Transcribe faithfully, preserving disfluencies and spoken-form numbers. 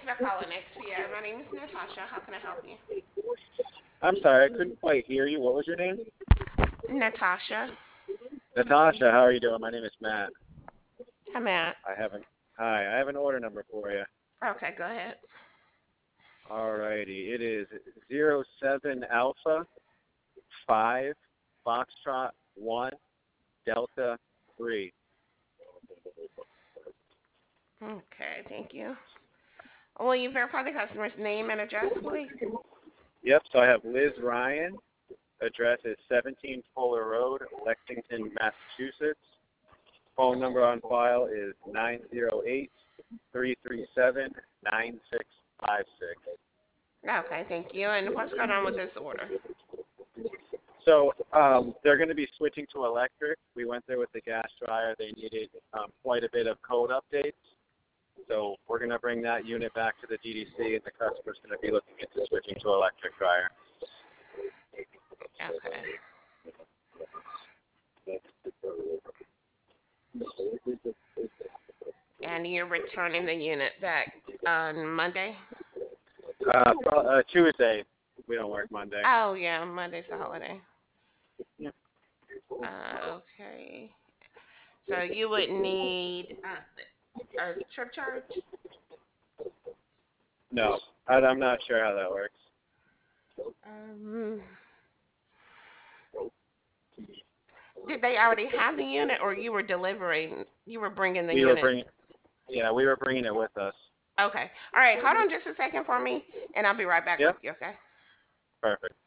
Thanks for calling X P I. My name is Natasha. How can I help you? I'm sorry, I couldn't quite hear you. What was your name? Natasha. Natasha, how are you doing? My name is Matt. Hi, Matt. I have an hi, I have an order number for you. Okay, go ahead. Alrighty, it is zero seven Alpha five Foxtrot one Delta three. Okay, thank you. Will you verify the customer's name and address, please? Yep. So I have Liz Ryan. Address is seventeen Fuller Road, Lexington, Massachusetts. Phone number on file is nine zero eight, three three seven, nine six five six. Okay, thank you. And what's going on with this order? So um, they're going to be switching to electric. We went there with the gas dryer. They needed um, quite a bit of code updates. So we're going to bring that unit back to the D D C, and the customer's going to be looking into switching to electric dryer. Okay. And you're returning the unit back on Monday? Uh, pro- uh, Tuesday. We don't work Monday. Oh, yeah, Monday's a holiday. Yeah. Uh, okay. So you would need uh, a trip charge? No, I, I'm not sure how that works. Um, did they already have the unit, or you were delivering? You were bringing the We were unit? bringing, yeah, we were bringing it with us. Okay. All right. Hold on just a second for me, and I'll be right back Yep, with you. Okay. perfect.